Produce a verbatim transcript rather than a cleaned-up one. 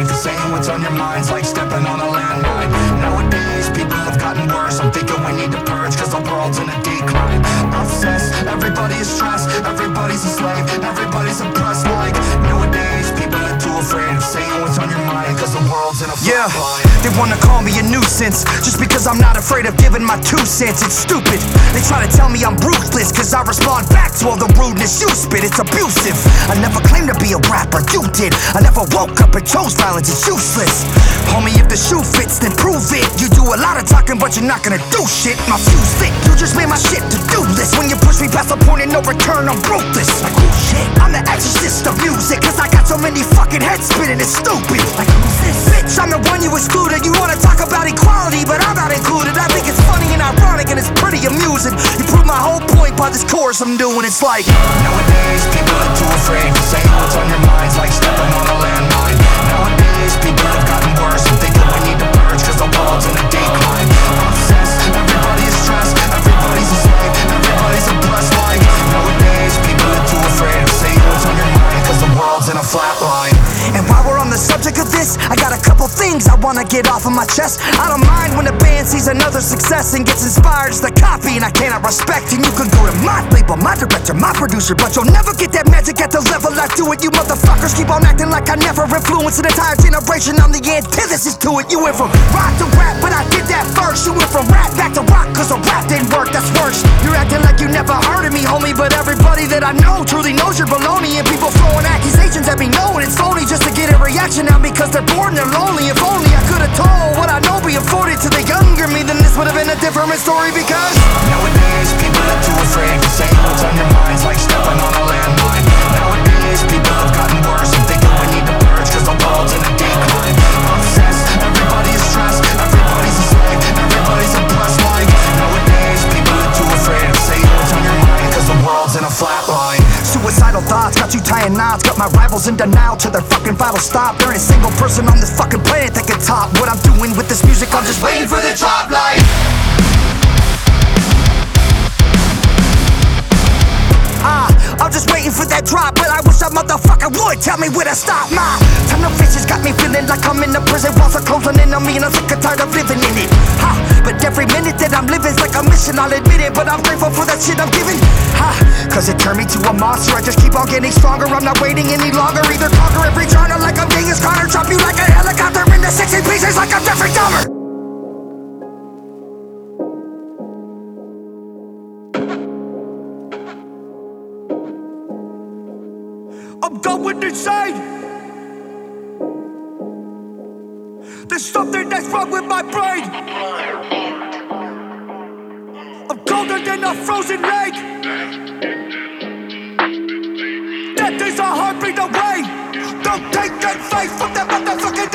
afraid, cause saying what's on your mind's like stepping on a landmine. Nowadays, people have gotten worse. I'm thinking we need to purge, cause the world's in a decline. Obsessed, everybody is stressed, everybody's a slave, everybody's oppressed. Like, nowadays, people are too afraid of saying what's on your mind, cause the world's in a yeah, flatline. They wanna call me a nuisance just because I'm not afraid of giving my two cents. It's stupid. They try to tell me I'm ruthless cause I respond back to all the rudeness you spit. It's abusive. I never claimed to be a rapper, you did. I never woke up and chose violence, it's useless. Homie, if the shoe fits, then prove it. You do a lot of talking, but you're not gonna do shit. My fuse lit, you just made my shit to do list. When you push me past the point of no return, I'm ruthless. Like, oh shit, I'm the exorcist of music, cause I got so many fucking heads spinning, it's stupid. Like, who's this? Bitch, I'm the one you excluded. You wanna talk about equality, but I'm not included. I think it's funny and ironic and it's pretty amusing. You prove my whole point by this chorus I'm doing. It's like, nowadays, people are too afraid to say what's on your mind's like stepping on a landmine. Nowadays, people have gotten worse. I'm thinking we need to purge, cause the world's in a decline. Obsessed, everybody is stressed, everybody's a slave, everybody's oppressed. Like, nowadays, people are too afraid to say what's on your mind, cause the world's in a flatline. and while we're on the subject of this, I got a couple things I wanna get off of my chest. I don't mind when a band sees another success and gets inspired to copy, and I cannot respect. And you can go to my label, my director, my producer, but you'll never get that magic at the level I do it. You motherfuckers keep on acting like I never influenced an entire generation. I'm the antithesis to it. You went from rock to rap, but I did that first. You went from rap back to rock, cause the rap didn't work, that's worse. You're acting like you never heard of me, homie, but everybody that I know truly knows you're baloney. And people throwing accusations at me knowing it's phony just to get a reaction out because they're bored and they're lonely. If only I could've told what I know being forty to the younger me, then this would've been a different story. Because nowadays, people are too afraid to say what's on your mind's like stepping on a landmine. Nowadays, people have gotten worse. I'm thinking we need to purge, cause the world's in a decline. Obsessed, everybody is stressed, everybody's a slave, everybody's oppressed. Like, nowadays, people are too afraid to say what's on your mind, cause the world's in a flatline. suicidal thoughts got you tying knots, got my rivals in denial till their fucking vital stop. There ain't a single person on this fucking planet that can top what I'm doing with this music. I'm just waiting for the drop light. Ah, I'm just waiting for that drop, but I wish that motherfucker would tell me where to stop. My tunnel vision's got me feeling like I'm in the prison walls are closing in on me, and I'm sick and tired of living in it. Ha, but every minute that I'm living's like a mission, I'll admit it, but I'm grateful for that shit I'm giving. Ha, cause it turned me to a monster, I just keep on getting stronger. I'm not waiting any longer, either conquer every genre like I'm Genghis Khan, or drop you like a helicopter into sixty pieces like I'm Jeffrey Dahmer. I'm going insane. There's something that's wrong with my brain. I'm colder than a frozen lake. Death is a heartbeat away. Don't take that face from that motherfucking